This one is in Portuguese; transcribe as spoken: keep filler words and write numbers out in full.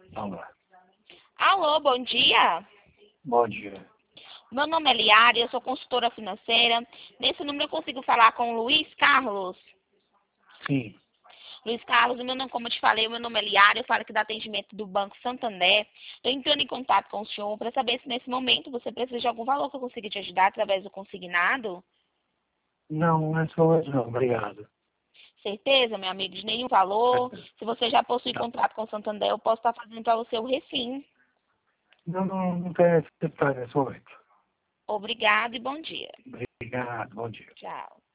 Alô. Alô, bom dia. Bom dia. Meu nome é Liara, eu sou consultora financeira. Nesse número eu consigo falar com o Luiz Carlos. Sim. Luiz Carlos, o meu nome, como eu te falei, o meu nome é Liara, eu falo aqui do atendimento do Banco Santander. Estou entrando em contato com o senhor para saber se nesse momento você precisa de algum valor que eu consiga te ajudar através do consignado. Não, nesse momento não, obrigado. Certeza, meu amigo, de nenhum valor. Se você já possui Não, contrato com o Santander, eu posso estar fazendo para você o refim. não, não, não tem necessidade nesse momento. Obrigado e bom dia. Obrigado, bom dia. Tchau.